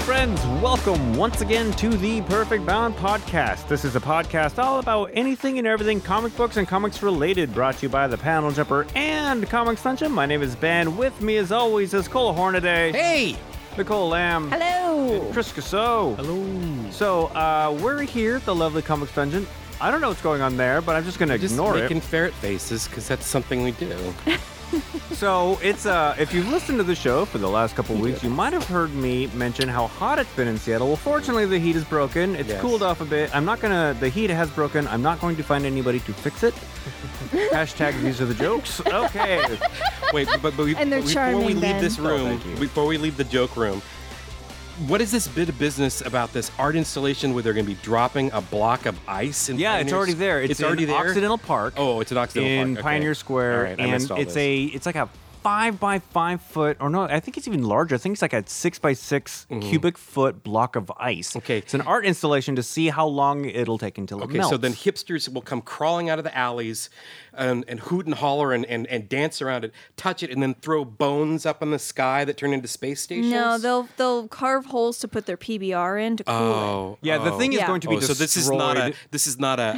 friends, welcome once again to the Perfect Bound Podcast. This is a podcast all about anything and everything comic books and comics related, brought to you by the Panel Jumper and Comics Dungeon. My name is Ben. With me, as always, is Cole Hornaday. Hey! Nicole Lamb. Hello! And Chris Casso. Hello. So, we're here at the lovely Comics Dungeon. I don't know what's going on there, but I'm just going to ignore it. Just making ferret faces, because that's something we do. So it's if you've listened to the show for the last couple of weeks, you might have heard me mention how hot it's been in Seattle. Well, fortunately, the heat is broken. It's cooled off a bit. The heat has broken. I'm not going to find anybody to fix it. Hashtag these are the jokes. Okay. Wait, but and they're charming, before we leave Ben. this room, before we leave the joke room, what is this bit of business about this art installation where they're going to be dropping a block of ice in Yeah, it's already there. It's already in there? Occidental Park. Oh, it's an Occidental Park. In Okay. Pioneer Square. All right, I and missed all this. it's like a 5 by 5 foot, or no, I think it's even larger. I think it's like a 6 by 6 cubic foot block of ice. Okay. It's an art installation to see how long it'll take until it melts. So then hipsters will come crawling out of the alleys and hoot and holler and dance around it, touch it, and then throw bones up in the sky that turn into space stations? No, they'll carve holes to put their PBR in to cool it. Yeah, the thing is Yeah. going to be so destroyed. this is not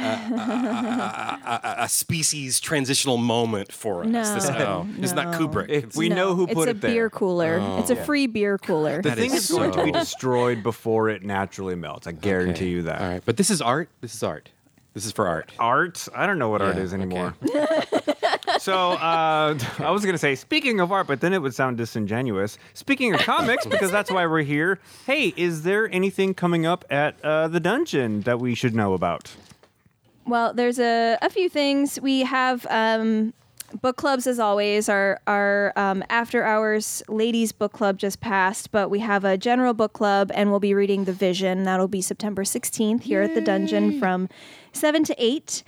a species transitional moment for us. No, It's not Kubrick. If we know who put it's it there. a beer cooler. It's a free beer cooler. The thing is going to be so- destroyed before it naturally melts. I guarantee you that. All right, but this is art. This is art. This is for art. Art? I don't know what art Yeah, is anymore. So, I was going to say, speaking of art, but then it would sound disingenuous. Speaking of comics, because that's why we're here. Hey, is there anything coming up at the dungeon that we should know about? Well, there's a few things. We have book clubs, as always. Our after hours ladies book club just passed, but we have a general book club, and we'll be reading The Vision. That'll be September 16th here at the dungeon from 7 to 8.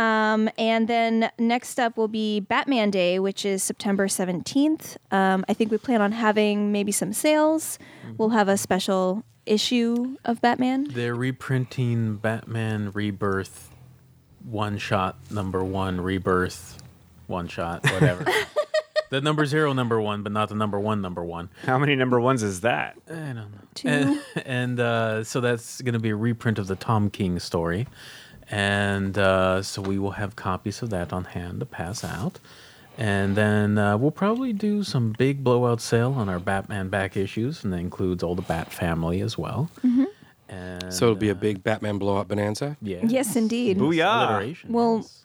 And then next up will be Batman Day, which is September 17th. I think we plan on having maybe some sales. We'll have a special issue of Batman. They're reprinting Batman Rebirth one-shot number 1, Rebirth one-shot, whatever. The number 0 number 1, but not the number 1 number 1. How many number ones is that? I don't know. 2. And so that's going to be a reprint of the Tom King story. And so we will have copies of that on hand to pass out. And then we'll probably do some big blowout sale on our Batman back issues, and that includes all the Bat family as well. Mm-hmm. And, So it'll be a big Batman blow-up bonanza? yeah. Yes, indeed. Booyah. Alliteration, We'll yes.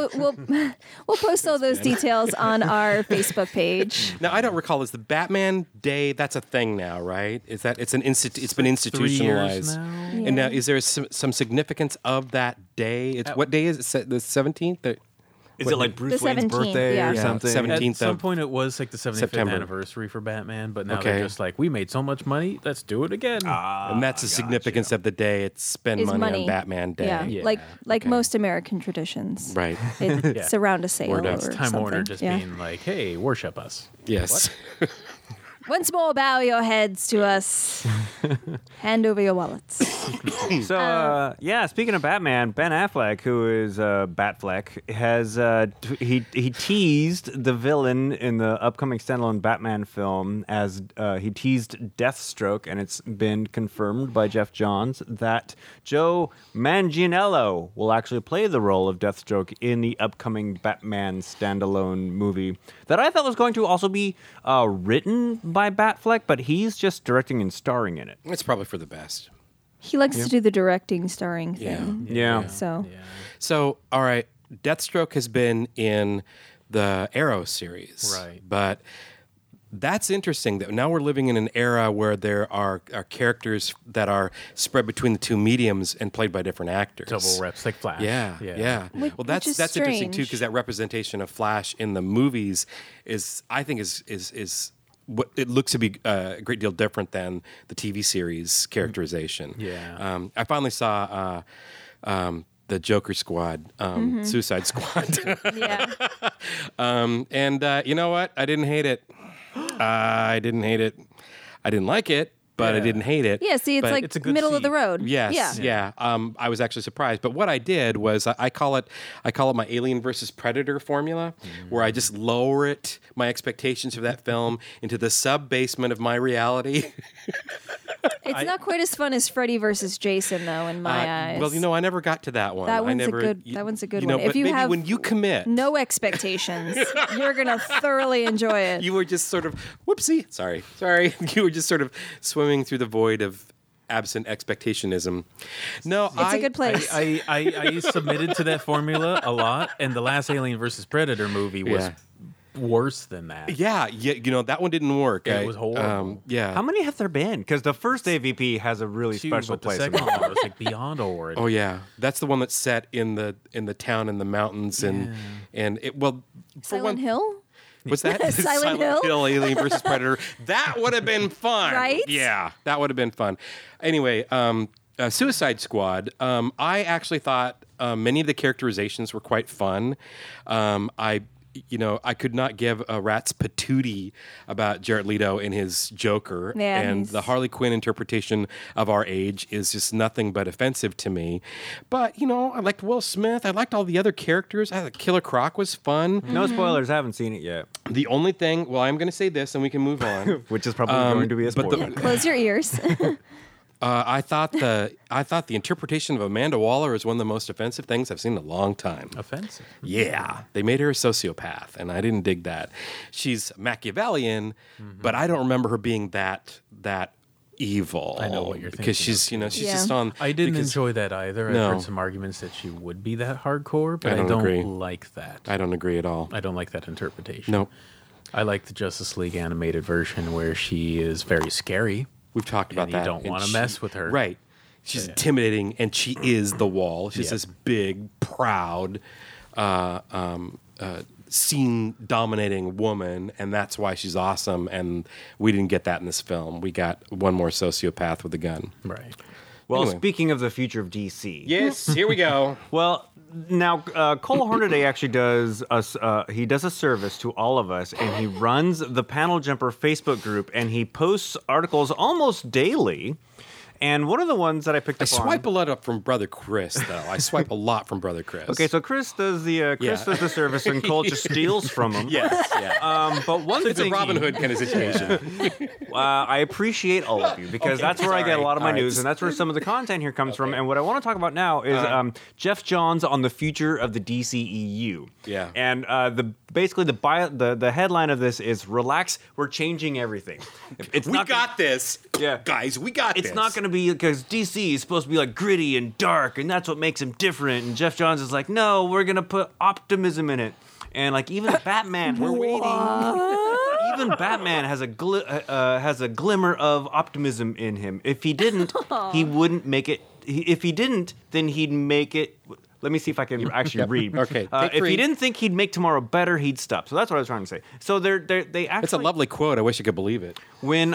we'll post all those details on our Facebook page. Now, I don't recall, is the Batman Day, that's a thing now, right? Is that, it's been 3 institutionalized. years now. And now, is there some significance of that day? It's what day is it? The 17th? Is it like Bruce The Wayne's 17th, birthday yeah. or Yeah, something? 17th. At some of point, it was like the 75th September. anniversary for Batman, but now Okay. they're just like, we made so much money, let's do it again. and that's the significance of the day. It's spend Is money, money. on Batman Day. Yeah, Yeah. like Okay. most American traditions. Right. It's around a sale Word or up. something. Time Warner just Yeah. being like, hey, worship us. Yes. Once more, bow your heads to us. Hand over your wallets. So, speaking of Batman, Ben Affleck, who is Batfleck, has he teased the villain in the upcoming standalone Batman film as he teased Deathstroke, and it's been confirmed by Jeff Johns that Joe Manganiello will actually play the role of Deathstroke in the upcoming Batman standalone movie that I thought was going to also be written by Batfleck, but he's just directing and starring in it. It's probably for the best. He likes to do the directing, starring thing. Yeah. So So, all right, Deathstroke has been in the Arrow series. Right. But that's interesting that now we're living in an era where there are characters that are spread between the two mediums and played by different actors. Double reps like Flash. Yeah. Which Well, that's is interesting too, strange. because that representation of Flash in the movies is, I think, is what it looks to be a great deal different than the TV series characterization. Yeah. I finally saw the Joker Squad, Suicide Squad, yeah, and you know what? I didn't hate it. I didn't hate it. I didn't like it, but I didn't hate it. yeah. See, it's But like it's a good middle of seed. the road. Yes, yeah. I was actually surprised, but what I did was I call it my Alien versus Predator formula, where I just lower my expectations for that film into the sub basement of my reality. It's not quite as fun as Freddy versus Jason, though, in my eyes. Well, I never got to that one. That I one's never, that one's a good you know, one. If but you maybe have when you commit, no expectations, you're gonna thoroughly enjoy it. you were just sort of whoopsie. Sorry. You were just sort of swimming through the void of absent expectationism. No, It's a good place. I submitted to that formula a lot, and the last Alien versus Predator movie was worse than that. Yeah, that one didn't work. It was horrible. Yeah. How many have there been? Because the first AVP has a really Two, special but the place. in second my one was like beyond horrid. Oh yeah, that's the one that's set in the town in the mountains and it for Silent one, Hill. What's that? Silent Hill? Alien versus Predator. That would have been fun. Right? Yeah, that would have been fun. Anyway, Suicide Squad. I actually thought many of the characterizations were quite fun. I could not give a rat's patootie about Jared Leto and his Joker. Yeah, and the Harley Quinn interpretation of our age is just nothing but offensive to me. But, I liked Will Smith. I liked all the other characters. I thought Killer Croc was fun. No spoilers. I haven't seen it yet. The only thing, I'm going to say this and we can move on. Which is probably going to be a but spoiler. Close your ears. I thought the interpretation of Amanda Waller is one of the most offensive things I've seen in a long time. Offensive. Yeah, they made her a sociopath, and I didn't dig that. She's Machiavellian, but I don't remember her being that evil. I know what you're because thinking she's just on. I didn't because enjoy that either. No. I've heard some arguments that she would be that hardcore, but I I don't don't agree. like that. I don't agree at all. I don't like that interpretation. No, I like the Justice League animated version where she is very scary. we've talked about And that. you don't and want to she- mess with her. Right. She's intimidating, and she is the wall. She's this big, proud, scene-dominating woman, and that's why she's awesome. And we didn't get that in this film. We got one more sociopath with a gun. Right. Well, Anyway. speaking of the future of DC. Yes, here we go. Well, now Cole Hornaday actually does us. He does a service to all of us, and he runs the Panel Jumper Facebook group, and he posts articles almost daily. And one of the ones that I picked I up swipe on. a lot up from Brother Chris, though. I swipe a lot from Brother Chris. Okay, so Chris does the does the service, and Cole just steals from him. yes, yeah. But one It's a thing, Robin Hood kind of situation. I appreciate all of you because that's where I get a lot of my All right. news, and that's where some of the content here comes from. And what I want to talk about now is Jeff Johns on the future of the DCEU. Yeah. And the headline of this is "Relax, we're changing everything." It's We not gonna- got this. Yeah. Guys, we got this. It's not going to be because DC is supposed to be like gritty and dark, and that's what makes him different. And Jeff Johns is like, no, we're going to put optimism in it. And like even Batman, we're waiting. Even Batman has a glimmer of optimism in him. If he didn't, he wouldn't make it. If he didn't, then he'd make it. Let me see if I can actually read. Okay, take if three. he didn't think he'd make tomorrow better, he'd stop. So that's what I was trying to say. So they actually. It's a lovely quote. I wish I could believe it. When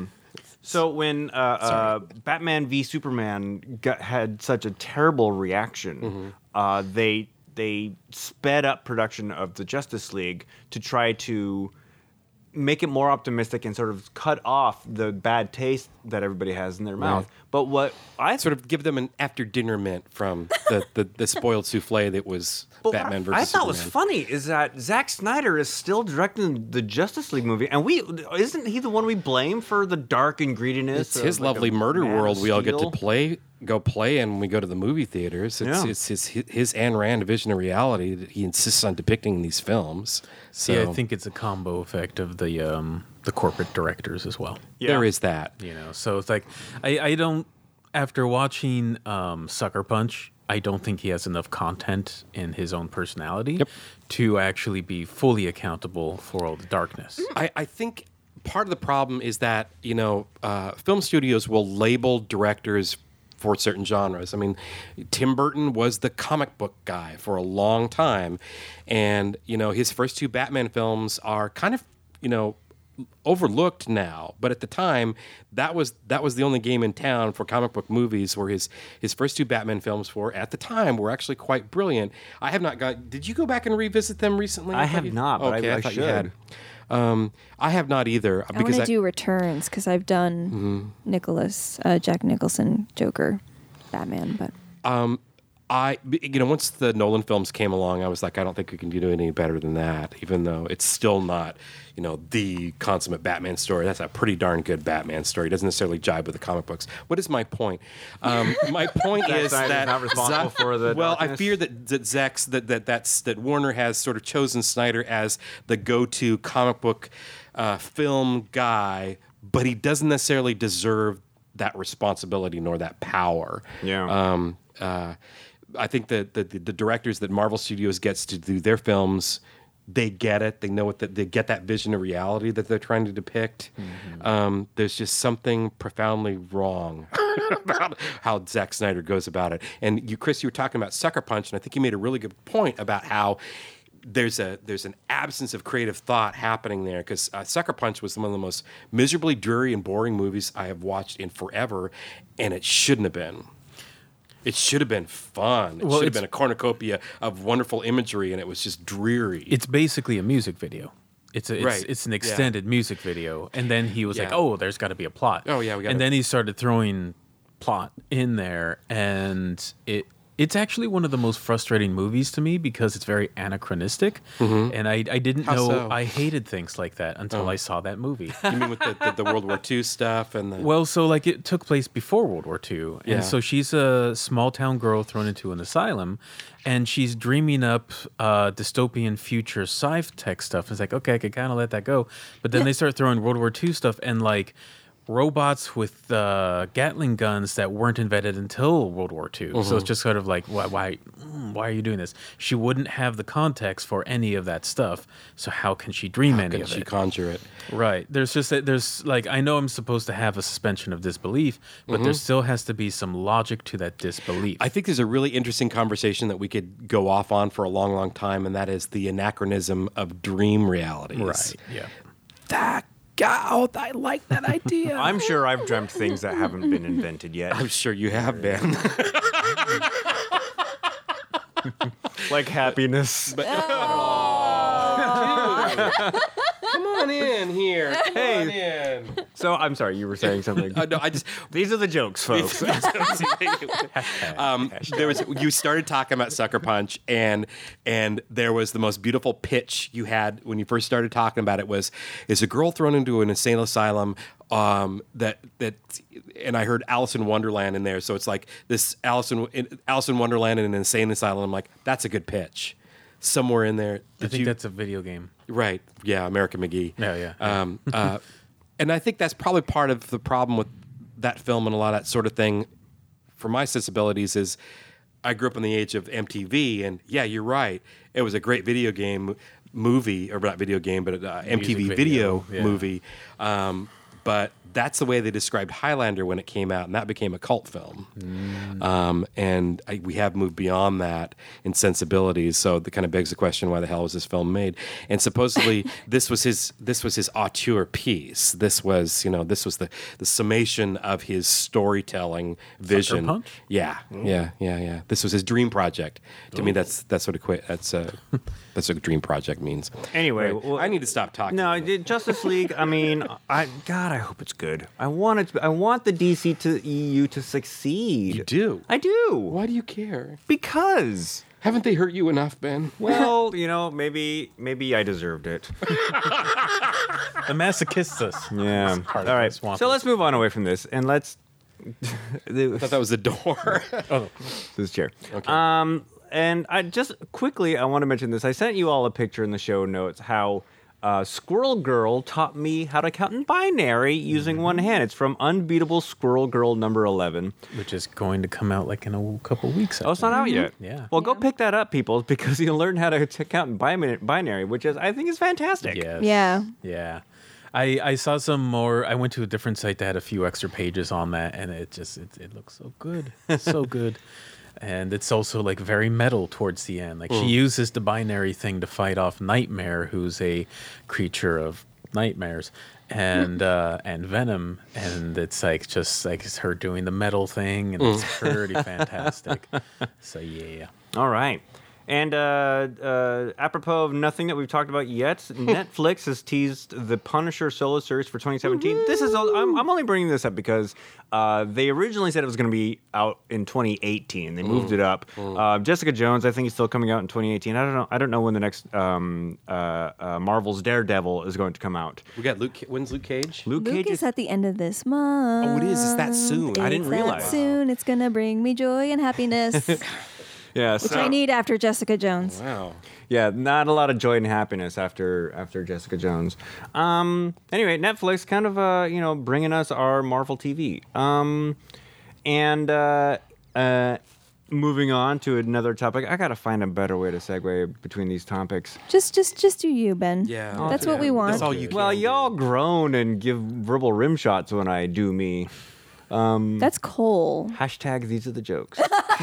Batman v Superman had such a terrible reaction, they sped up production of the Justice League to try to make it more optimistic and sort of cut off the bad taste that everybody has in their mouth. Right. But what I Sort of give them an after-dinner mint from the spoiled souffle that was But Batman what I versus thought was Superman. funny is that Zack Snyder is still directing the Justice League movie, and isn't he the one we blame for the dark and greediness? It's of, his like, lovely a murder Man of world we all get to Steel? go play, and when we go to the movie theaters. Yeah. It's his Ayn Rand vision of reality that he insists on depicting in these films. So See, I think it's a combo effect of the corporate directors as well. there is that. You know, so it's like I don't. After watching Sucker Punch, I don't think he has enough content in his own personality to actually be fully accountable for all the darkness. I think part of the problem is that, film studios will label directors for certain genres. I mean, Tim Burton was the comic book guy for a long time. And, his first two Batman films are kind of, overlooked now, but at the time that was the only game in town for comic book movies, where his first two Batman films were actually quite brilliant. I have not did you go back and revisit them recently? I have not, but I thought should. you had. I have not either. I want to do Returns because I've done Jack Nicholson Joker, Batman, but Once the Nolan films came along, I was like, I don't think we can do any better than that, even though it's still not, the consummate Batman story. That's a pretty darn good Batman story. It doesn't necessarily jibe with the comic books. What is my point? My point is that not responsible for the well, I darkness. fear that Warner has sort of chosen Snyder as the go-to comic book film guy, but he doesn't necessarily deserve that responsibility nor that power. Yeah. I think that the directors that Marvel Studios gets to do their films, they get it. They know they get that vision of reality that they're trying to depict. Mm-hmm. There's just something profoundly wrong about how Zack Snyder goes about it. And Chris, you were talking about Sucker Punch, and I think you made a really good point about how there's an absence of creative thought happening there, because Sucker Punch was one of the most miserably dreary and boring movies I have watched in forever, and it shouldn't have been. It should have been fun. It should have been a cornucopia of wonderful imagery, and it was just dreary. It's basically a music video. It's Right. an extended music video, and then he was like, "Oh, there's got to be a plot." Oh, yeah, we gotta- And then he started throwing plot in there, and it's actually one of the most frustrating movies to me because it's very anachronistic, and I didn't How know so? I hated things like that until I saw that movie. You mean with the World War II stuff and the Well, so like it took place before World War II, Yeah. and so she's a small town girl thrown into an asylum, and she's dreaming up dystopian future sci-tech stuff. It's like, okay, I could kind of let that go, but then they start throwing World War II stuff and like robots with Gatling guns that weren't invented until World War II. So it's just sort of like, why are you doing this? She wouldn't have the context for any of that stuff, so how can she dream any can of she it? conjure it? Right. There's like, I know I'm supposed to have a suspension of disbelief, but there still has to be some logic to that disbelief. I think there's a really interesting conversation that we could go off on for a long, long time, and that is the anachronism of dream realities. right. Yeah. That God, I like that idea. I'm sure I've dreamt things that haven't been invented yet. I'm sure you have been. Like happiness. Come on in here. Come Hey. on in. So I'm sorry, you were saying something. No, I just. These are the jokes, folks. You started talking about Sucker Punch, and there was the most beautiful pitch you had when you first started talking about it. Is a girl thrown into an insane asylum and I heard Alice in Wonderland in there, so it's like this Alice in Wonderland in an insane asylum. I'm like, that's a good pitch. Somewhere in there, I think that's a video game. right? Yeah, American McGee. Yeah. And I think that's probably part of the problem with that film and a lot of that sort of thing. For my sensibilities, is I grew up in the age of MTV, and yeah, you're right. It was a great video game movie, or not video game, but MTV video yeah. movie. But that's the way they described Highlander when it came out, and that became a cult film. We have moved beyond that in sensibilities, so that kind of begs the question: why the hell was this film made? And supposedly, this was his auteur piece. This was the summation of his storytelling vision. Punch? Yeah. This was his dream project. To me, that's what a dream project means. Anyway, Right. well, I need to stop talking. No, Justice League. I mean, I hope it's good. I want it. I want the DC to EU to succeed. You do? I do. Why do you care? Because. Haven't they hurt you enough, Ben? Well, maybe I deserved it. The masochistus. Yeah. part All of right. this swamp. So let's move on away from this, and let's. I thought that was the door. This chair. Okay. And I want to mention this. I sent you all a picture in the show notes how Squirrel Girl taught me how to count in binary using one hand. It's from Unbeatable Squirrel Girl number 11. Which is going to come out like in a couple weeks. Oh, it's not out yet. Yeah. Well, go pick that up, people, because you'll learn how to count in binary, which I think is fantastic. Yes. Yeah. Yeah. I saw some more. I went to a different site that had a few extra pages on that, and it looks so good. So good. And it's also like very metal towards the end. Like she uses the binary thing to fight off Nightmare, who's a creature of nightmares, and Venom, and it's like just like it's her doing the metal thing, and it's pretty fantastic. So yeah. All right. And apropos of nothing that we've talked about yet, Netflix has teased the Punisher solo series for 2017. This is I'm only bringing this up because they originally said it was going to be out in 2018. They moved it up. Jessica Jones, I think, is still coming out in 2018. I don't know when the next Marvel's Daredevil is going to come out. We got Luke. When's Luke Cage? Luke Luke Cage is at the end of this month. Oh, it is. It's that soon. I didn't It's that realize. soon. It's gonna bring me joy and happiness, which Yeah, so, I need after Jessica Jones. Wow. yeah, not a lot of joy and happiness after Jessica Jones. Anyway, Netflix kind of bringing us our Marvel TV. Moving on to another topic. I gotta find a better way to segue between these topics. Just do you, Ben. Yeah. That's what we want. That's all you can Well, do. y'all groan and give verbal rim shots when I do me. That's Cole. Hashtag these are the jokes.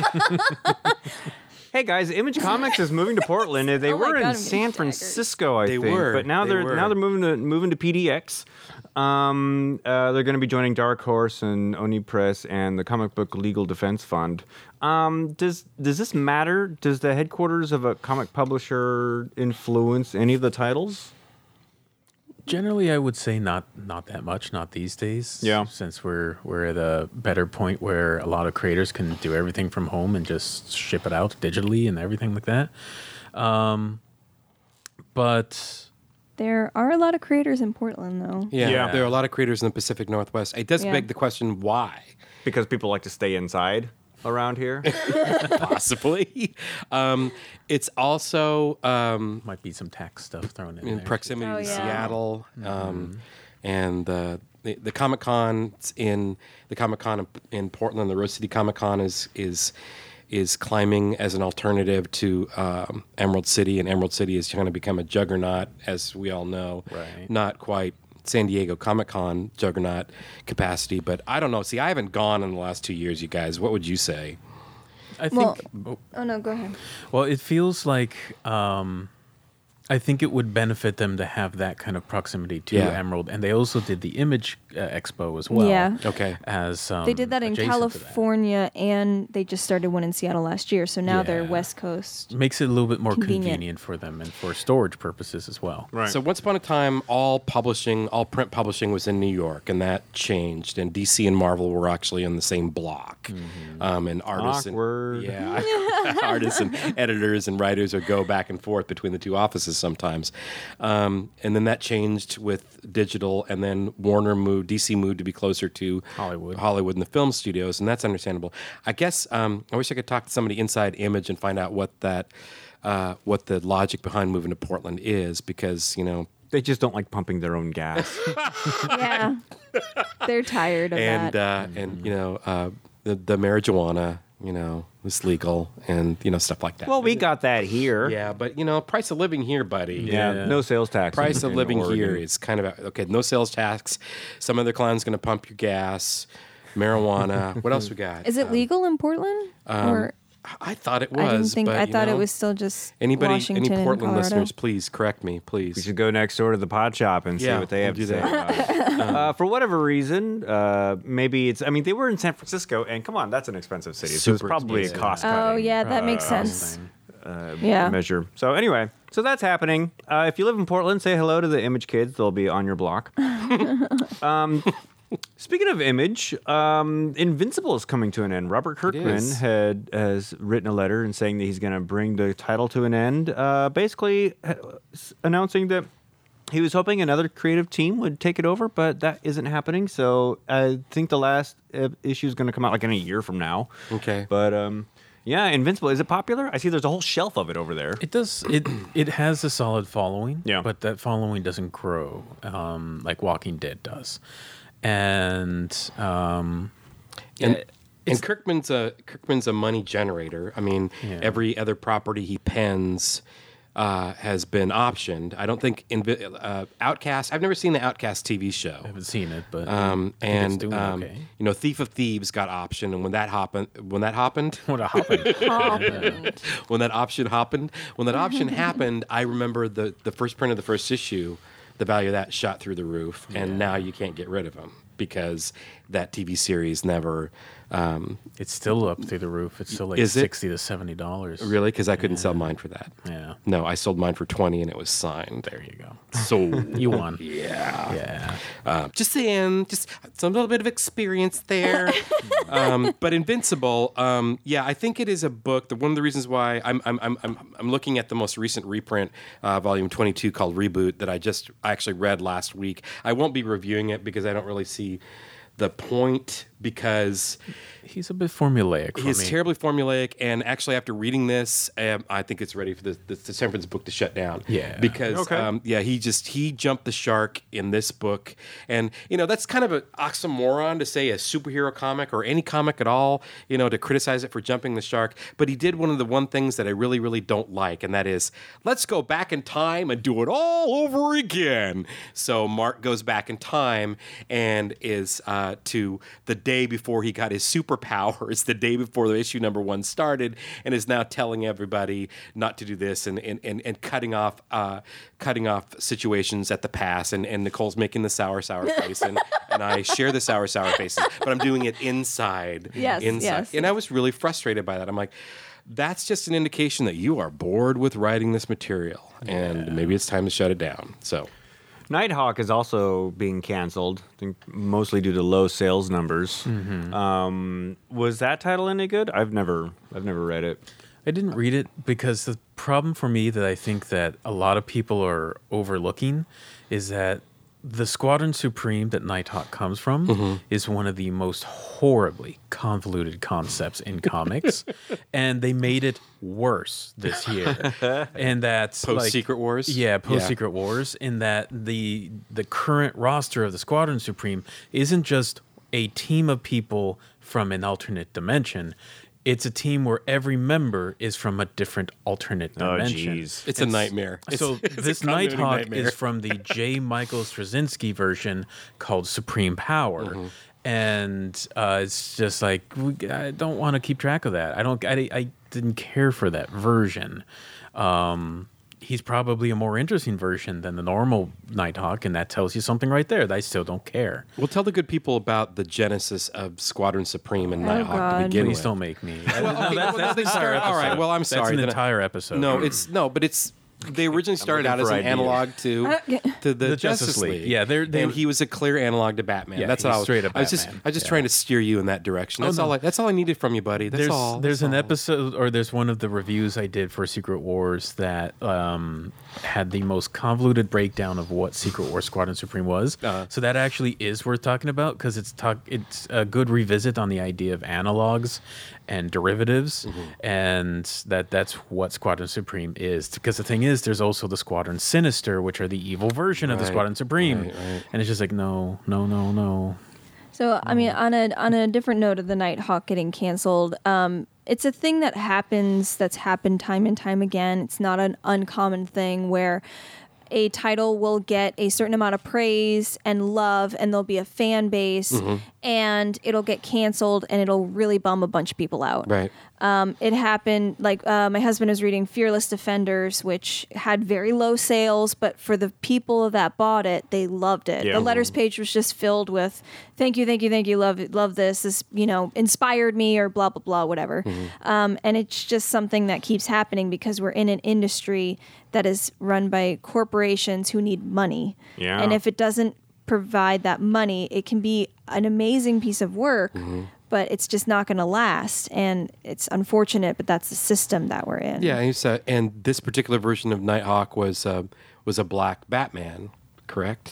Hey guys, Image Comics is moving to Portland. They Oh my were God, in I'm San getting staggered. Francisco, I They think, were. but now They they're were. moving to PDX. They're going to be joining Dark Horse and Oni Press and the Comic Book Legal Defense Fund. Does this matter? Does the headquarters of a comic publisher influence any of the titles? Generally, I would say not that much, not these days. Yeah. Since we're at a better point where a lot of creators can do everything from home and just ship it out digitally and everything like that. But There are a lot of creators in Portland, though. Yeah, Yeah. there are a lot of creators in the Pacific Northwest. It does Yeah. beg the question, why? Because people like to stay inside around here. Possibly. It's also might be some tax stuff thrown in in there. proximity Oh, to yeah. Seattle, and the Comic Con in Portland, the Rose City Comic Con is climbing as an alternative to Emerald City, and Emerald City is trying to become a juggernaut, as we all know. Right. Not quite San Diego Comic Con juggernaut capacity, but I don't know. See, I haven't gone in the last 2 years, you guys. What would you say? I think. Well- Oh no, go ahead. Well, it feels like I think it would benefit them to have that kind of proximity to Yeah. Emerald, and they also did the Image Expo as well. Yeah. Okay. As They did that in adjacent to that. California, and they just started one in Seattle last year. So now they're Yeah. West Coast. Makes it a little bit more Convenient. convenient for them and for storage purposes as well. Right. So once upon a time, all print publishing was in New York, and that changed. And DC and Marvel were actually on the same block. And artists, Awkward. artists and editors and writers would go back and forth between the two offices sometimes. And then that changed with digital, and then DC moved to be closer to Hollywood and the film studios, and that's understandable. I guess I wish I could talk to somebody inside Image and find out what the logic behind moving to Portland is, because They just don't like pumping their own gas. Yeah, they're tired of and that. the marijuana is legal, and stuff like that. Well, we got that here. yeah, but price of living here, buddy. Yeah, no sales tax. Price of in living Oregon. here is kind of okay. No sales tax. Some other clown's going to pump your gas. Marijuana. What else we got? Is it legal in Portland? Or I thought it was. I didn't think. But, I thought it was still just Any Washington Portland and Colorado. listeners, please correct me, We please. should go next door to the pod shop and see Yeah, what they have we'll to do say that. about it. For whatever reason, maybe it's. I mean, they were in San Francisco, and come on, that's an expensive city. So it's Super probably a expensive. cost Oh cutting yeah, that makes sense. Yeah. measure. So anyway, so that's happening. If you live in Portland, say hello to the Image kids. They'll be on your block. Speaking of Image, Invincible is coming to an end. Robert Kirkman is. has written a letter and saying that he's going to bring the title to an end, basically announcing that he was hoping another creative team would take it over, but that isn't happening. So I think the last issue is going to come out like in a year from now. Okay. But yeah, Invincible, is it popular? I see there's a whole shelf of it over there. It does. It has a solid following. Yeah. But that following doesn't grow like Walking Dead does, and And Kirkman's a money generator. I mean, Yeah. every other property he pens has been optioned. I don't think Outcast. I've never seen the Outcast TV show. I haven't seen it, but I think it's And doing okay. Thief of Thieves got optioned, and when that happened, What a hopping! when that option happened, I remember the first print of the first issue. The value of that shot through the roof, and now you can't get rid of them because that TV series never It's still up through the roof. It's still like Is it? $60 to $70. Really? Because I couldn't sell mine for that. Yeah. No, I sold mine for 20 and it was signed. There you go. So You won. yeah. Yeah. Just saying, just some little bit of experience there. But Invincible, I think it is a book. One of the reasons why I'm looking at the most recent reprint, volume 22, called Reboot, that I actually read last week. I won't be reviewing it because I don't really see the point, because He's a bit formulaic for he's me. terribly formulaic, and actually after reading this, I think it's ready for the San Francisco book to shut down. Yeah. Because Okay. he jumped the shark in this book, and that's kind of an oxymoron to say a superhero comic or any comic at all, to criticize it for jumping the shark. But he did one of the one things that I really, really don't like, and that is, let's go back in time and do it all over again. So Mark goes back in time and is to the day before he got his superpowers, the day before the issue number 1 started, and is now telling everybody not to do this and cutting off situations at the pass. And Nicole's making the sour face, and I share the sour faces, but I'm doing it inside. Yes, yes. And I was really frustrated by that. I'm like, that's just an indication that you are bored with writing this material, and maybe it's time to shut it down. So. Nighthawk is also being canceled, I think mostly due to low sales numbers. Was that title any good? I've never read it. I didn't read it because the problem for me that I think that a lot of people are overlooking is that the Squadron Supreme that Nighthawk comes from is one of the most horribly convoluted concepts in comics, and they made it worse this year. And that's Post Secret Wars? Yeah, post Secret Wars. In that the current roster of the Squadron Supreme isn't just a team of people from an alternate dimension. It's a team where every member is from a different alternate dimension. jeez. It's a nightmare. So It's this a continuity Nighthawk nightmare. is from the J. Michael Straczynski version called Supreme Power. And it's just like, I don't want to keep track of that. I didn't care for that version. He's probably a more interesting version than the normal Nighthawk, and that tells you something right there that I still don't care. Well, tell the good people about the genesis of Squadron Supreme and Nighthawk to God. begin Please with. don't make me. They start. All right. Well, I'm sorry. That's an Then- entire episode. But it's. They originally started out looking as for an ideas. analog to the Justice League. Yeah, and he was a clear analog to Batman. Yeah, That's he's all. straight up I was Batman. just Yeah. trying to steer you in that direction. That's all. That's all I needed from you, buddy. That's all. There's That's an all. episode, or there's one of the reviews I did for Secret Wars that had the most convoluted breakdown of what Secret Wars Squadron Supreme was. So that actually is worth talking about because it's a good revisit on the idea of analogs and derivatives, and that's what Squadron Supreme is. Because the thing is, there's also the Squadron Sinister, which are the evil version of the Right, Squadron Supreme, right. and it's just like no. So, I mean, on a different note of the Nighthawk getting canceled, it's a thing that happens, that's happened time and time again. It's not an uncommon thing where a title will get a certain amount of praise and love, and there'll be a fan base, and it'll get canceled, and it'll really bum a bunch of people out. Right. It happened, like, my husband was reading Fearless Defenders, which had very low sales, but for the people that bought it, they loved it. Yeah. The letters page was just filled with, thank you, love this, inspired me, or blah, blah, blah, whatever. And it's just something that keeps happening because we're in an industry that is run by corporations who need money. Yeah. And if it doesn't provide that money, it can be an amazing piece of work, but it's just not going to last. And it's unfortunate, but that's the system that we're in. Yeah, and this particular version of Nighthawk was a black Batman, correct?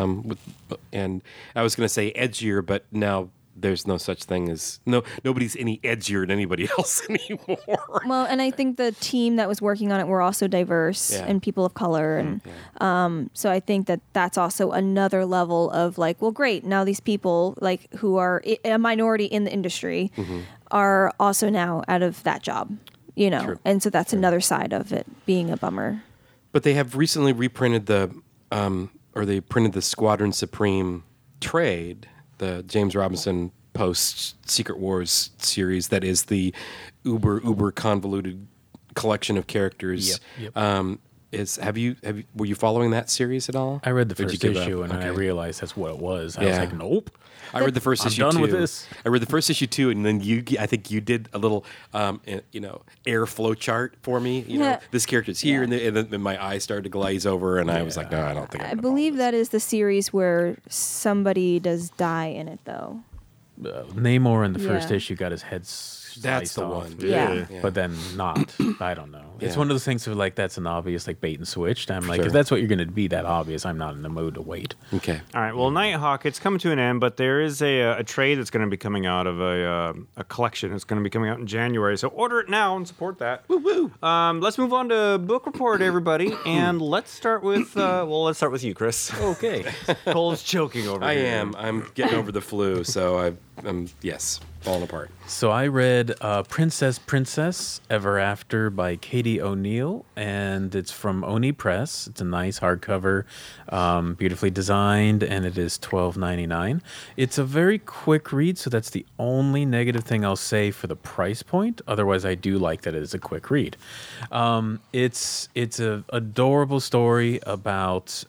And I was going to say edgier, but now there's no such thing as nobody's any edgier than anybody else anymore. Well, and I think the team that was working on it were also diverse Yeah. and people of color, and so I think that that's also another level of like, well, great, now these people like who are a minority in the industry are also now out of that job, True. and so that's another side of it being a bummer. But they have recently reprinted they printed the Squadron Supreme trade, the James Robinson post Secret Wars series that is the uber convoluted collection of characters. Yep. were you following that series at all? I read the Or did first you give up? issue, and then I Okay. realized that's what it was. I was Yeah. like, nope. I read the first I'm issue done too. with this. I read the first issue too, and then I think you did a little, airflow chart for me. Yeah. This character's here, Yeah. and then my eyes started to glaze over, and I was like, no, I don't think. I believe that is the series where somebody does die in it, though. Namor in the first Yeah. issue got his head That's sliced the off. one. Yeah. But then not. I don't know. It's Yeah. one of those things where like that's an obvious like bait and switch. I'm like, Sure. if that's what you're going to be that obvious, I'm not in the mood to wait. Okay. All right. Well, Nighthawk, it's coming to an end, but there is a trade that's going to be coming out of a collection. It's going to be coming out in January. So order it now and support that. Woo-woo. Let's move on to book report, everybody, and let's start with let's start with you, Chris. Okay. Cole's choking over I here. am. I'm getting over the flu, so I'm falling apart. So I read Princess Ever After by Katie O'Neill, and it's from Oni Press. It's a nice hardcover, beautifully designed, and it is $12.99. It's a very quick read, so that's the only negative thing I'll say for the price point. Otherwise, I do like that it is a quick read. It's a adorable story about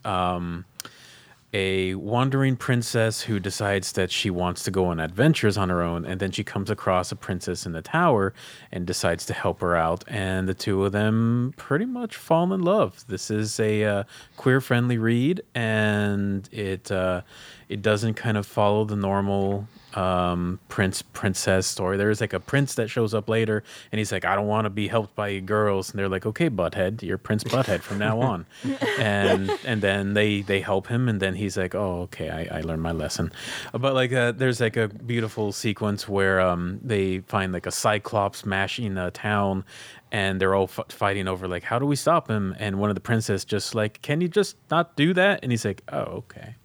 a wandering princess who decides that she wants to go on adventures on her own, and then she comes across a princess in the tower and decides to help her out, and the two of them pretty much fall in love. This is a queer-friendly read, and it doesn't kind of follow the normal princess story. There's like a prince that shows up later, and he's like, I don't want to be helped by girls, and they're like, okay, Butthead, you're Prince Butthead from now on. and then they help him, and then he's like, oh, okay, I learned my lesson. But like there's like a beautiful sequence where they find like a cyclops mashing a town, and they're all fighting over like, how do we stop him? And one of the princess just like, can you just not do that? And he's like, oh, okay.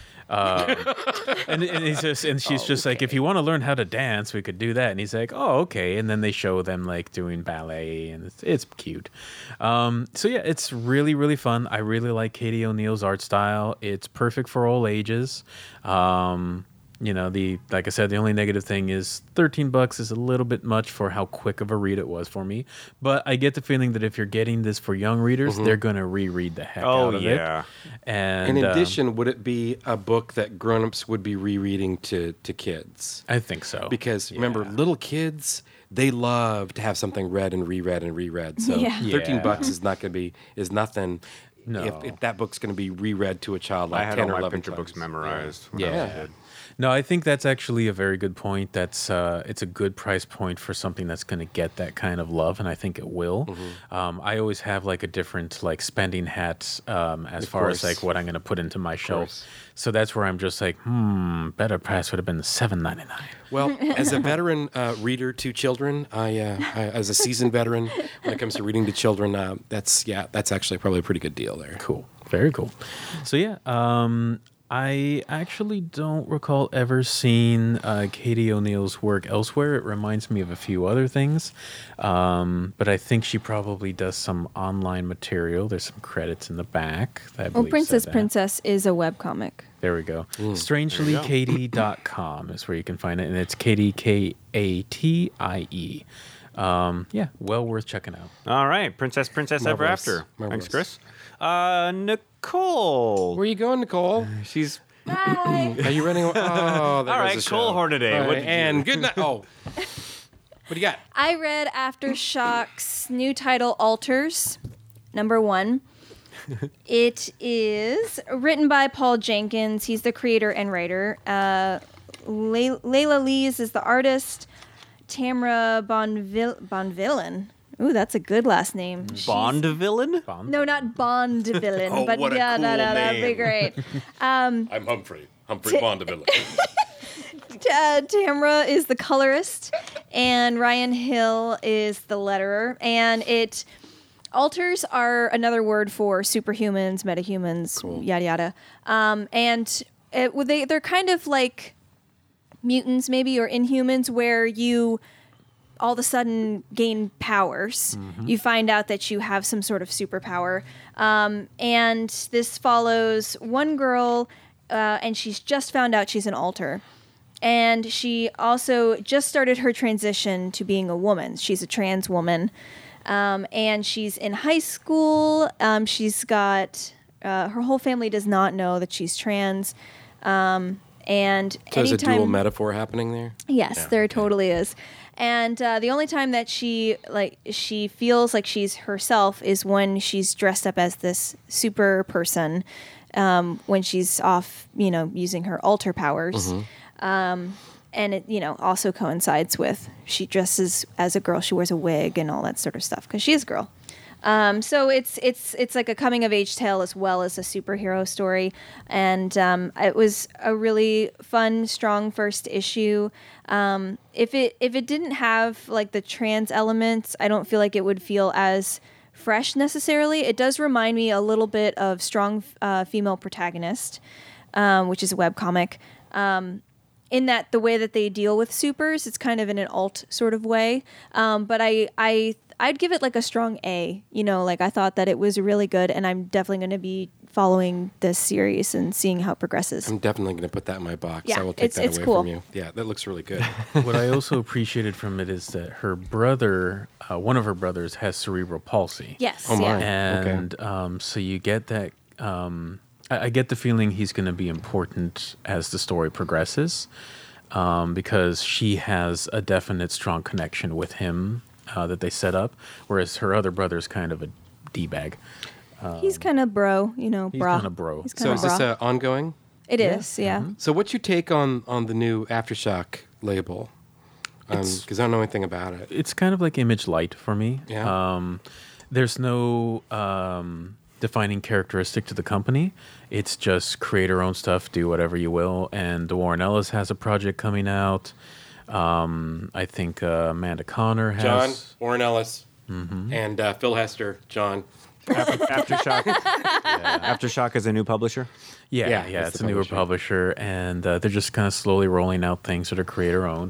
And she's just like, if you want to learn how to dance, we could do that. And he's like, oh, okay. And then they show them like doing ballet, and it's cute. So yeah, it's really, really fun. I really like Katie O'Neill's art style. It's perfect for all ages. Like I said, the only negative thing is $13 is a little bit much for how quick of a read it was for me. But I get the feeling that if you're getting this for young readers, they're going to reread the heck out of it. And in addition, would it be a book that grown-ups would be rereading to kids? I think so. Because remember, little kids, they love to have something read and reread and reread. So Yeah. $13 is not going to be nothing. No. If that book's going to be reread to a child like I had 10 all or my 11 picture times. books memorized. when I Yeah. was a kid. No, I think that's actually a very good point. It's a good price point for something that's going to get that kind of love, and I think it will. I always have like a different like spending hat as far as course. like what I'm going to put into my shelf. course. So that's where I'm just like, better price would have been $7.99. Well, as a veteran reader to children, I as a seasoned veteran when it comes to reading to children, that's actually probably a pretty good deal there. Cool, very cool. So yeah, I actually don't recall ever seeing Katie O'Neill's work elsewhere. It reminds me of a few other things, but I think she probably does some online material. There's some credits in the back. That I Well, believe said that. Princess is a webcomic. There we go. StrangelyKatie.com is where you can find it, and it's Katie, Katie. Yeah, well worth checking out. All right, Princess Ever Marvelous. After. Marvelous. Thanks, Chris. Nicole. Where are you going, Nicole? She's Are you running? Oh, there all goes right. the show. Cole Hornaday. All What right, did and you? good night. Oh, what do you got? I read Aftershock's new title, Alters, #1. It is written by Paul Jenkins. He's the creator and writer. Layla Lees is the artist. Tamra Bonvillain. Ooh, that's a good last name. Bond villain? No, not Bond villain, Oh, but what a yeah, cool that'd be name. great. I'm Humphrey Bondavilla. Tamra is the colorist, and Ryan Hill is the letterer. And alters are another word for superhumans, metahumans, yada yada. They're kind of like mutants, maybe, or inhumans, where you all of a sudden gain powers. You find out that you have some sort of superpower. And this follows one girl, and she's just found out she's an alter. And she also just started her transition to being a woman. She's a trans woman. And she's in high school. She's got her whole family does not know that she's trans. And So there's a dual anytime, metaphor happening there? yes, Yeah, there okay. totally is. And the only time that she feels like she's herself is when she's dressed up as this super person, when she's off, using her alter powers. And it, also coincides with she dresses as a girl. She wears a wig and all that sort of stuff because she is a girl. So it's like a coming of age tale as well as a superhero story, and it was a really fun, strong first issue. If it didn't have like the trans elements, I don't feel like it would feel as fresh necessarily. It does remind me a little bit of Strong Female Protagonist, which is a webcomic. In that the way that they deal with supers, it's kind of in an alt sort of way. But I'd give it like a strong A. Like I thought that it was really good, and I'm definitely going to be following this series and seeing how it progresses. I'm definitely going to put that in my box. Yeah, I will take that it's away cool. from you. Yeah, that looks really good. What I also appreciated from it is that her brother, one of her brothers, has cerebral palsy. Yes. Oh, my. Yeah. And so you get that. I get the feeling he's going to be important as the story progresses, because she has a definite strong connection with him that they set up, whereas her other brother's kind of a d-bag. He's kind of bro, He's bra. kind of bro. He's So kind is of this bra. ongoing? It is, yeah. So what's your take on the new Aftershock label? Because I don't know anything about it. It's kind of like Image Light for me. Yeah. There's no defining characteristic to the company. It's just create our own stuff, do whatever you will. And Warren Ellis has a project coming out. I think Amanda Connor has. John, Warren Ellis, and Phil Hester. John. Aftershock. Aftershock is a new publisher. Yeah, Yeah, yeah, that's it's the a newer publisher. publisher, and they're just kind of slowly rolling out things that are creator owned.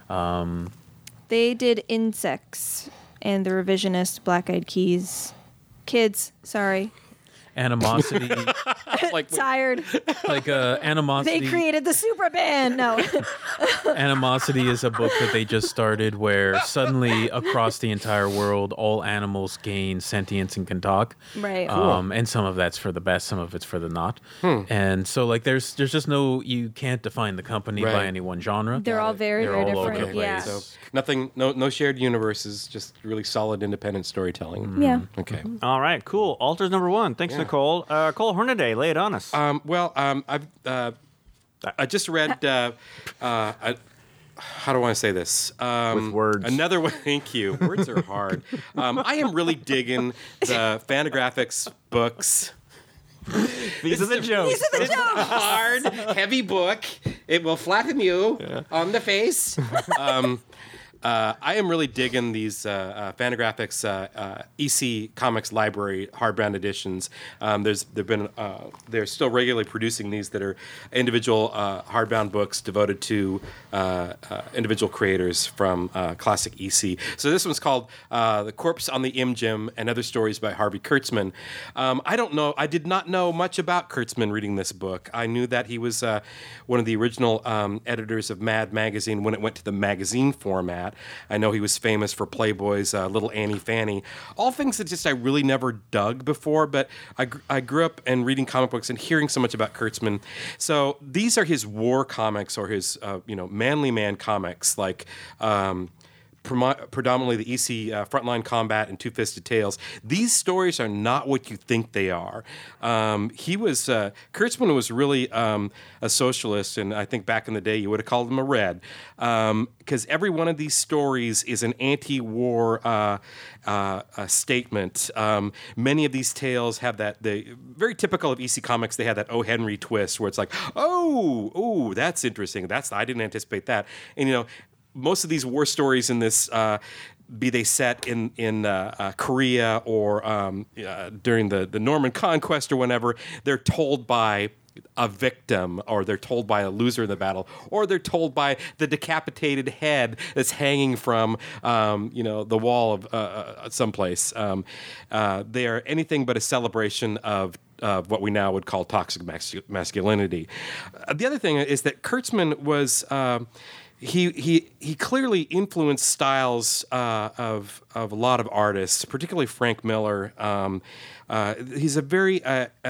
They did Insects and The Revisionist, Black Eyed Kids. Sorry. Animosity, Like, Tired. like Animosity. They created the super band. No. Animosity is a book that they just started where suddenly across the entire world, all animals gain sentience and can talk. Right. And some of that's for the best, some of it's for the not. And so like there's just you can't define the company by Right. any one genre. They're all very, They're very all over different. the Yeah. place. so nothing, no shared universes, just really solid independent storytelling. Yeah. Okay. All right, cool. Alters number one. Thanks, Yeah. Nicole. Cole Hornaday, lay it on us. I just read. How do I say this? With words. Another one. Thank you. Words are hard. I am really digging the Fantagraphics books. These are the jokes. Hard, heavy book. It will flatten you on the face. I am really digging these Fantagraphics EC Comics Library hardbound editions. They're still regularly producing these that are individual hardbound books devoted to individual creators from classic EC. So this one's called "The Corpse on the Imgem and Other Stories" by Harvey Kurtzman. I did not know much about Kurtzman reading this book. I knew that he was one of the original editors of Mad Magazine when it went to the magazine format. I know he was famous for Playboy's Little Annie Fanny. All things that just I really never dug before, but I grew up and reading comic books and hearing so much about Kurtzman. So these are his war comics or his manly man comics, like predominantly the EC Frontline Combat and Two-Fisted Tales. These stories are not what you think they are. Kurtzman was really a socialist, and I think back in the day you would have called him a red, because every one of these stories is an anti-war statement. Many of these tales have very typical of EC Comics. They have that O. Henry twist where it's like, oh, that's interesting. I didn't anticipate that. And most of these war stories in this, be they set in Korea or during the Norman Conquest or whenever, they're told by a victim, or they're told by a loser in the battle, or they're told by the decapitated head that's hanging from the wall of someplace. They are anything but a celebration of what we now would call toxic masculinity. The other thing is that Kurtzman was he clearly influenced styles of a lot of artists, particularly Frank Miller. He's a very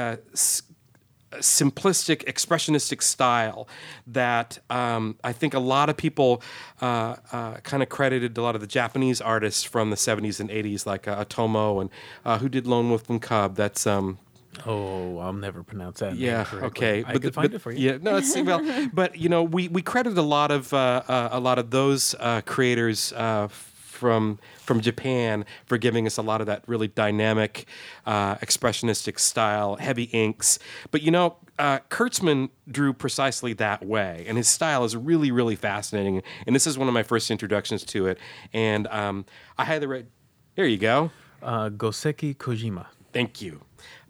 simplistic, expressionistic style that I think a lot of people kind of credited a lot of the Japanese artists from the 70s and 80s, like Otomo, and who did Lone Wolf and Cub. That's Oh, I'll never pronounce that. yeah, name correctly. okay. I could find it for you. Yeah, no, it's well, but we credit a lot of those creators from Japan for giving us a lot of that really dynamic, expressionistic style, heavy inks. But Kurtzman drew precisely that way, and his style is really, really fascinating. And this is one of my first introductions to it. And I highly recommend. There you go. Goseki Kojima. Thank you.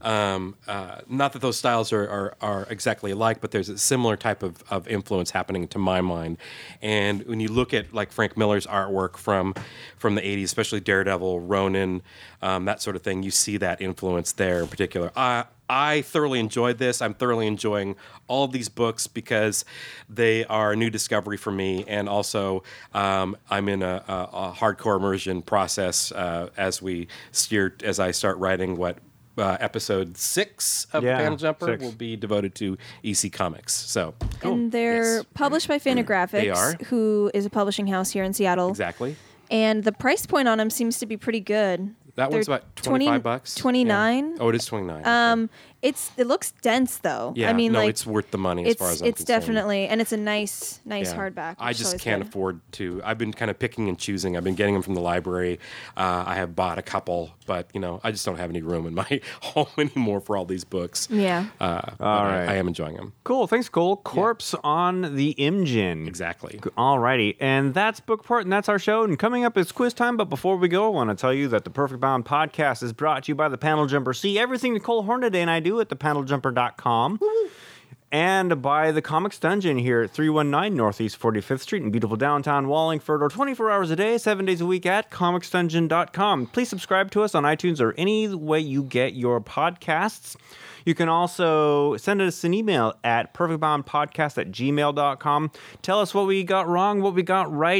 Not that those styles are exactly alike, but there's a similar type of influence happening to my mind. And when you look at like Frank Miller's artwork from the 80s, especially Daredevil, Ronin, that sort of thing, you see that influence there in particular. I thoroughly enjoyed this. I'm thoroughly enjoying all of these books because they are a new discovery for me, and also I'm in a hardcore immersion process as I start writing what episode 6 of Yeah, Panel Jumper 6. will be devoted to EC Comics. So And they're Yes. published by Fantagraphics, They are. who is a publishing house here in Seattle. exactly. And the price point on them seems to be pretty good. That one's They're about $25. 29. Yeah. Oh, it is 29. Okay. It looks dense though. Yeah, I mean, no, like it's worth the money as far as I'm it's concerned. definitely, and it's a nice Yeah. hardback. I which is just always can't good. afford to. I've been kind of picking and choosing. I've been getting them from the library. I have bought a couple, but I just don't have any room in my home anymore for all these books. Yeah. But All right. I am enjoying them. Cool. Thanks, Cole. Corpse on the Imjin. Exactly. Alrighty, and that's Book Report, and that's our show. And coming up is quiz time. But before we go, I want to tell you that the Perfect Bound podcast is brought to you by the Panel Jumper. See everything Nicole Hornaday and I do at thepaneljumper.com. And by the Comics Dungeon here at 319 Northeast 45th Street in beautiful downtown Wallingford, or 24 hours a day, 7 days a week at comicsdungeon.com. Please subscribe to us on iTunes or any way you get your podcasts. You can also send us an email at perfectboundpodcast@gmail.com. Tell us what we got wrong, what we got right.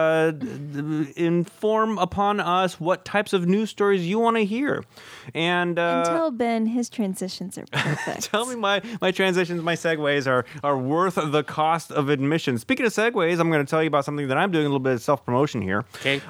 Inform upon us what types of news stories you want to hear. And Tell Ben his transitions are perfect. tell me my transitions, my segues are worth the cost of admission. Speaking of segues, I'm going to tell you about something that I'm doing, a little bit of self-promotion here. Okay.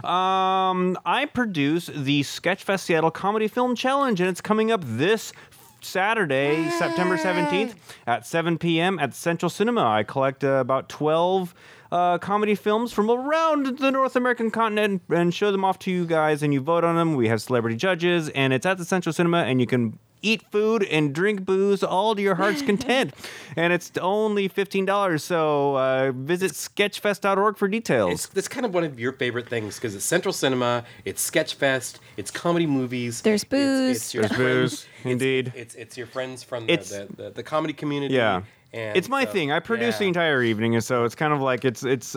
I produce the Sketchfest Seattle Comedy Film Challenge, and it's coming up this Saturday, September 17th at 7 p.m. at Central Cinema. I collect about 12 comedy films from around the North American continent and show them off to you guys, and you vote on them. We have celebrity judges, and it's at the Central Cinema, and you can eat food and drink booze all to your heart's content. And it's only $15, so visit sketchfest.org for details. It's kind of one of your favorite things because it's Central Cinema, it's Sketchfest, it's comedy movies. There's booze. It's your There's friends- booze, indeed. It's your friends from It's- the comedy community. Yeah. And It's my so, thing. I produce the yeah. entire evening, and so it's kind of like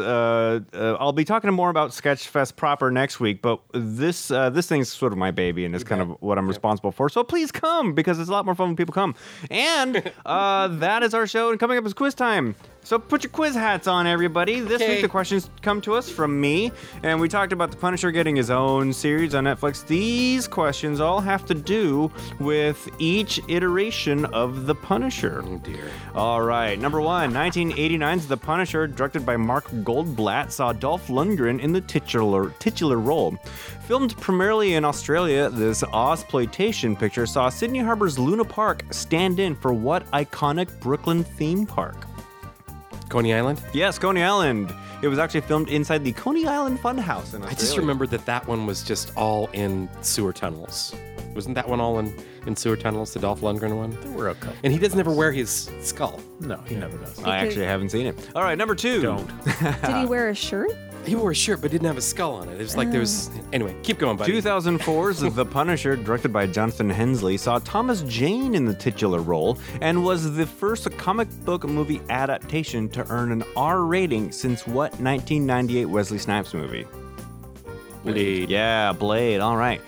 I'll be talking more about Sketchfest proper next week, but this thing's sort of my baby, and it's kind of what I'm responsible for. So please come, because it's a lot more fun when people come. And that is our show, and coming up is quiz time. So put your quiz hats on, everybody. This Okay. week the questions come to us from me, and we talked about The Punisher getting his own series on Netflix. These questions all have to do with each iteration of The Punisher. Oh dear. All right, number one, 1989's The Punisher, directed by Mark Goldblatt, saw Dolph Lundgren in the titular role. Filmed primarily in Australia, this Ozploitation picture saw Sydney Harbour's Luna Park stand in for what iconic Brooklyn theme park? Coney Island? Yes, Coney Island. It was actually filmed inside the Coney Island Funhouse in Australia. I just remembered that one was just all in sewer tunnels. Wasn't that one all in sewer tunnels, the Dolph Lundgren one? There were a couple. And he doesn't ever wear his skull. No, he never does. I actually haven't seen it. All right, number two. Don't. Did he wear a shirt? He wore a shirt but didn't have a skull on it. It was like there was... Anyway, keep going, buddy. 2004's The Punisher, directed by Jonathan Hensley, saw Thomas Jane in the titular role and was the first comic book movie adaptation to earn an R rating since what 1998 Wesley Snipes movie? Blade. Yeah, Blade. All right.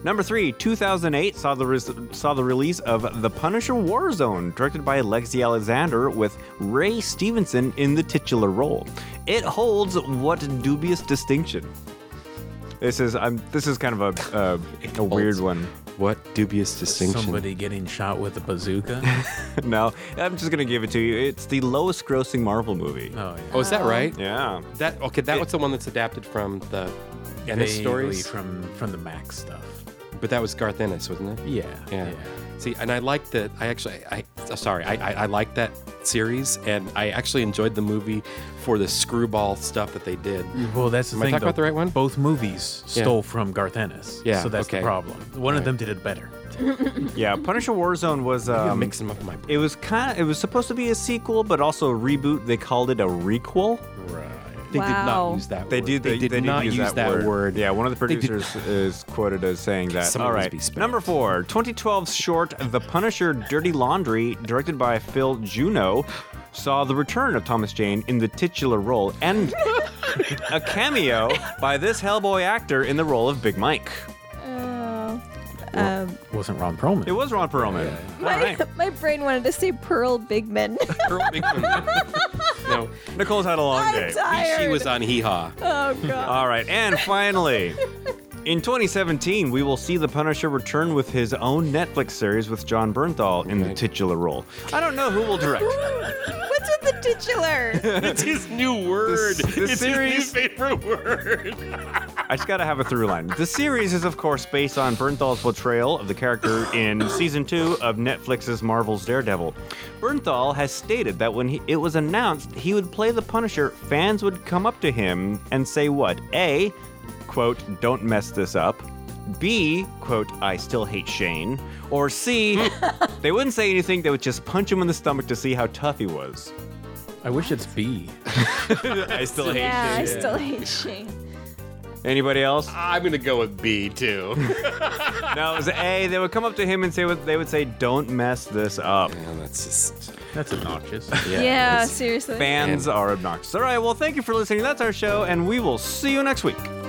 Number 3, 2008 saw the release of The Punisher Warzone, directed by Lexi Alexander, with Ray Stevenson in the titular role. It holds what dubious distinction? This is kind of a weird one. What dubious distinction? Somebody getting shot with a bazooka. No, I'm just gonna give it to you. It's the lowest grossing Marvel movie. Oh, yeah. Oh, is that right? Yeah. That was the one that's adapted from the Ennis Vaguely stories. from the Max stuff. But that was Garth Ennis, wasn't it? Yeah. See, and I like that. I like that series, and I actually enjoyed the movie for the screwball stuff that they did. Well, that's the Am I thing. talking about the right one? Both movies Yeah. stole from Garth Ennis. Yeah, So that's okay. the problem. One of them did it better. Yeah, Punisher Warzone was I'm mixing them up in my brain. it was supposed to be a sequel, but also a reboot. They called it a requel. Right. They did Wow. not use that word. They did not use that word. Yeah, one of the They did- producers is quoted as saying that. Someone All must right. be spanked. Number 4, 2012's short The Punisher Dirty Laundry, directed by Phil Juno, saw the return of Thomas Jane in the titular role and a cameo by this Hellboy actor in the role of Big Mike. Wasn't Ron Perlman. It was Ron Perlman. All right. My brain wanted to say Pearl Bigman. Pearl Bigman. No, Nicole's had a long I'm day. tired. she was on Hee Haw. Oh god. All right, and finally, in 2017, we will see the Punisher return with his own Netflix series with John Bernthal in the Right. titular role. I don't know who will direct. What's with the titular? It's his new word. The it's series- his new favorite word. I just gotta have a through line. The series is, of course, based on Bernthal's portrayal of the character in season 2 of Netflix's Marvel's Daredevil. Bernthal has stated that when it was announced he would play the Punisher, fans would come up to him and say what? A, quote, don't mess this up. B, quote, I still hate Shane. Or C, they wouldn't say anything, they would just punch him in the stomach to see how tough he was. I wish it's B. I still hate Yeah, I Shane. still hate Shane. Anybody else? I'm gonna go with B too. No, it was A. They would come up to him and they would say, don't mess this up. Yeah, that's just. That's obnoxious. Yeah, seriously. Fans are obnoxious. All right, well, thank you for listening. That's our show, and we will see you next week.